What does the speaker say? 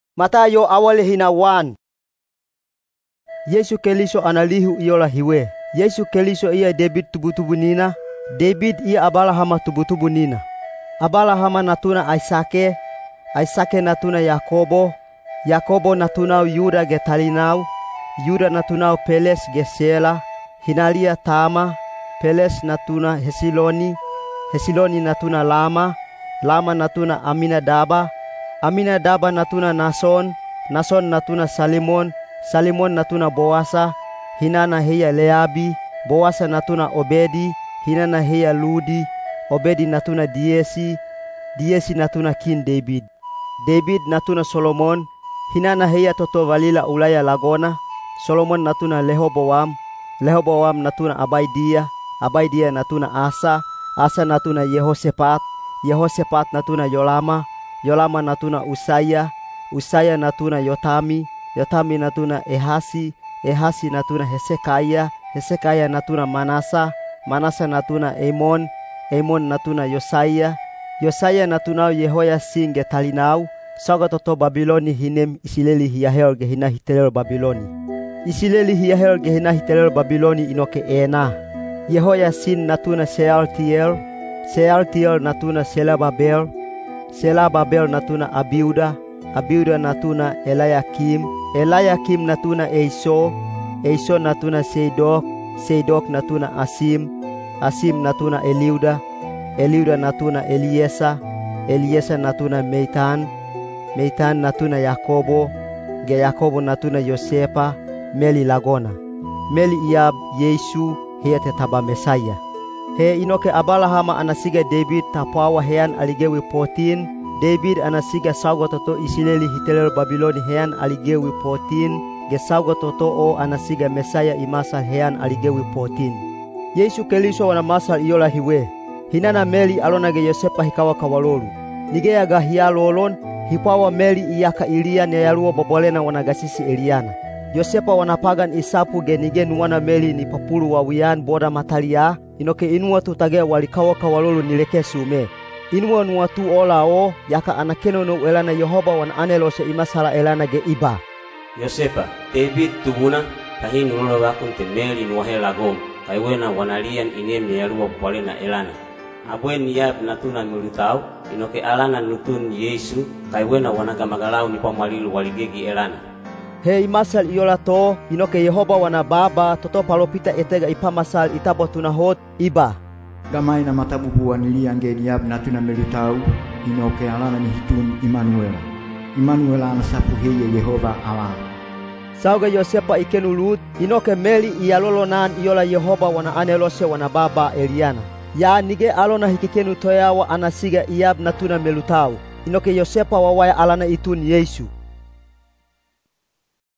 Matayo awale hinawan. Yesu Keliso analihu iola hiwe. Yesu Keliso ia David tubutubu nina. David ia Abalahama tubutubu nina. Abalahama natuna Isake. Isake natuna Yakobo. Yakobo natunau Yuda ge Talinau. Yuda natunau Peles ge Sela. Hinalia Tama. Peles natuna Hesiloni. Hesiloni natuna Lama. Lama natuna Aminadaba. Aminadaba natuna Nason. Nason natuna Salimon. Salimon natuna Boasa. Hinana heya Leabi. Boasa natuna Obedi. Hinana heya Ludi. Obedi natuna Diesi. Diesi natuna King David. David natuna Solomon. Hinana heya toto valila ulaya Lagona. Solomon natuna Lehoboam. Lehoboam natuna Abaidia. Abaidia natuna Asa. Asa natuna Yehoshaphat. Yehoshaphat natuna Yolama. Yolama natuna Usaya. Usaya natuna Yotami. Yotami natuna Ehasi. Ehasi natuna Hesekaya. Hesekaya natuna Manasa. Manasa natuna Amon. Amon natuna Yosaya. Yosaya natuna Yehoyasin ge Talinau. Soga toto Babiloni hinem Isileli hiyahel ge hina hitelel Babiloni. Isileli hiyahel ge hina hitelel Babiloni inoke ena. Yehoyasin natuna Sealtiel. Sealtiel natuna Selababel. Selababel natuna Abiuda. Abiuda natuna Eliakim. Eliakim natuna Eiso. Eiso natuna Seidok. Seidok natuna Asim. Asim natuna Eliuda. Eliuda natuna Eliesa. Eliesa natuna Meitan. Meitan natuna Yakobo. Ge Yakobo natuna Yosepa. Meli Lagona. Meli Iab Yesu heyate taba Mesaya. He inoke Abalahama anasiga David tapawa heyan aligewi 14. David anasiga saugo toto Isileli hitelel Babiloni heyan aligewi 14. Ge saugo toto o anasiga Mesaya imasal heyan aligewi 14. Yesu Keliso wana masal iola hiwe. Hinana Meli alona ge Yosepa hikawa kawalolu. Nigeya gahia lolon hipawa Meli iyaka Ilia neyaluo bobolena wanagasisi Eliana. Yosepa wanapagan isapu ge nigenu wana Meli ni papulu wa wian boda matalia. Inoke inua tutage walikawa kawalolu nileke sume. Inua nuatu ola o yaka anakeno no elana Yehova wana anelose imasala elana ge iba. Yosepa, David tubuna kahinu nulo wakunte Meli nuwahe lagom. Kaiwena wanalian inem neyaluo bobolena elana. Abwen niyab natuna nulutau, inoke alana nutun Yesu, kaiwena wanagamagalau ni pamwalilu waligegi elana. He imasal iola to, inoke Yehova wana baba, toto palopita etega ipamasal itabo tunahot, iba. Gamai na matabubu wanilian niyab natuna melutau, inoke alana ni hitun Immanuela. Immanuela anasapu heye Yehova alana. Sauga Yosepa ikenulut, inoke Meli iyalolonan iola Yehova wana anelose wana baba Eliana. Ya nige alona hikikenu toyawa anasiga Iab natuna melutau. Inoke Yosepa wawaya alana itun Yesu.